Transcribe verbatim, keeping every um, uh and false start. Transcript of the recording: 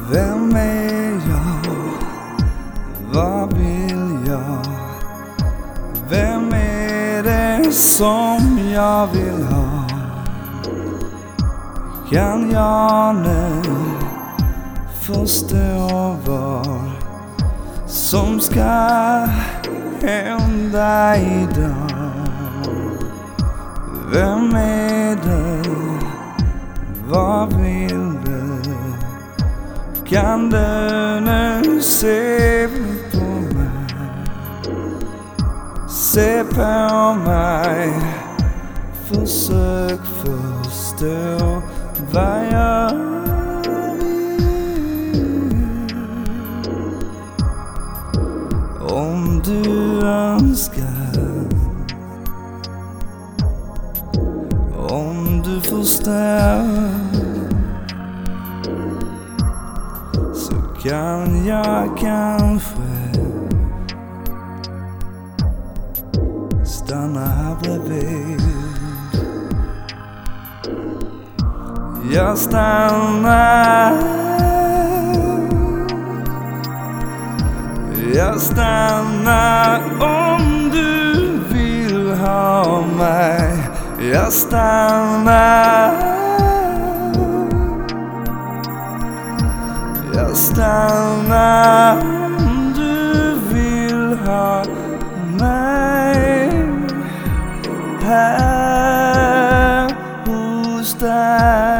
Vem är jag? Vad vill jag? Vem är det som jag vill ha? Kan jag nu förstå vad som ska hända idag? Vem är du? Vad vill du? Kan du nu se på mig? Se på mig. Försök förstå vad jag vill. Om du önskar, om du förstår, så kan jag kanske stanna här bredvid. Jag stannar, jag stannar om du vill ha mig. Jag stannar, jag stannar om du vill ha mig här hos dig.